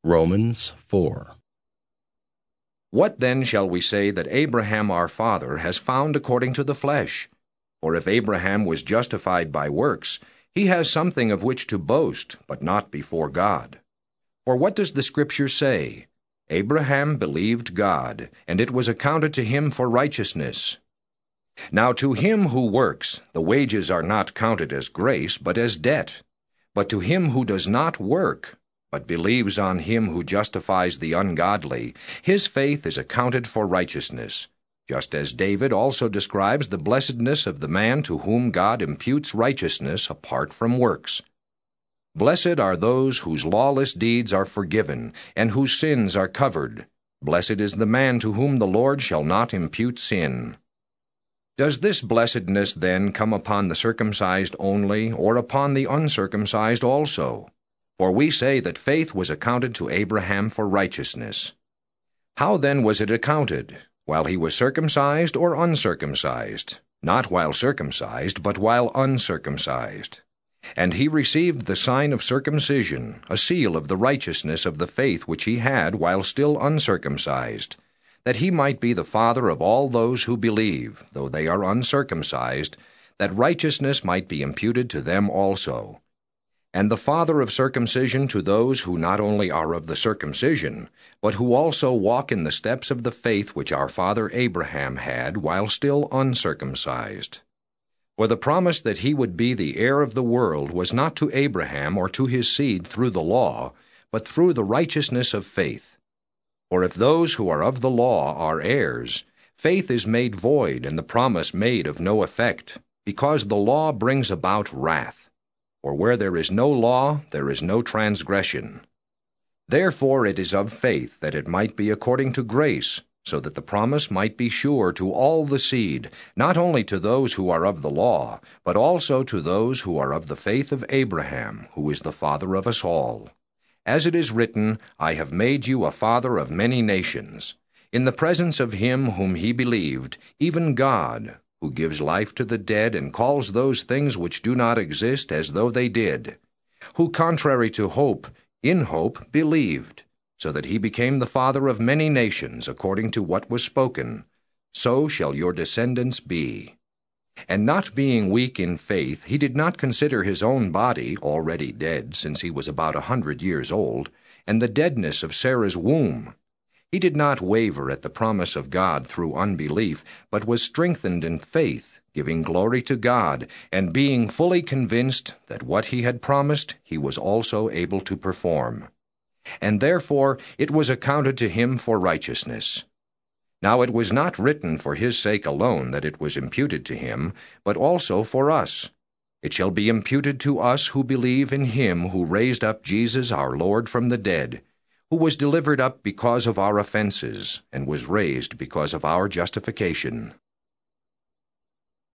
Romans 4. What then shall we say that Abraham our father has found according to the flesh? For if Abraham was justified by works, he has something of which to boast, but not before God. For what does the Scripture say? Abraham believed God, and it was accounted to him for righteousness. Now to him who works, the wages are not counted as grace, but as debt. But to him who does not work, but believes on him who justifies the ungodly, his faith is accounted for righteousness, just as David also describes the blessedness of the man to whom God imputes righteousness apart from works. Blessed are those whose lawless deeds are forgiven, and whose sins are covered. Blessed is the man to whom the Lord shall not impute sin. Does this blessedness then come upon the circumcised only, or upon the uncircumcised also? For we say that faith was accounted to Abraham for righteousness. How then was it accounted? While he was circumcised or uncircumcised? Not while circumcised, but while uncircumcised. And he received the sign of circumcision, a seal of the righteousness of the faith which he had while still uncircumcised, that he might be the father of all those who believe, though they are uncircumcised, that righteousness might be imputed to them also. And the father of circumcision to those who not only are of the circumcision, but who also walk in the steps of the faith which our father Abraham had while still uncircumcised. For the promise that he would be the heir of the world was not to Abraham or to his seed through the law, but through the righteousness of faith. For if those who are of the law are heirs, faith is made void and the promise made of no effect, because the law brings about wrath. For where there is no law, there is no transgression. Therefore it is of faith that it might be according to grace, so that the promise might be sure to all the seed, not only to those who are of the law, but also to those who are of the faith of Abraham, who is the father of us all. As it is written, I have made you a father of many nations, in the presence of him whom he believed, even God, who gives life to the dead and calls those things which do not exist as though they did, who contrary to hope, in hope believed, so that he became the father of many nations according to what was spoken, so shall your descendants be. And not being weak in faith, he did not consider his own body already dead, since he was about 100 years old, and the deadness of Sarah's womb. He did not waver at the promise of God through unbelief, but was strengthened in faith, giving glory to God, and being fully convinced that what he had promised he was also able to perform. And therefore it was accounted to him for righteousness. Now it was not written for his sake alone that it was imputed to him, but also for us. It shall be imputed to us who believe in him who raised up Jesus our Lord from the dead, who was delivered up because of our offenses, and was raised because of our justification.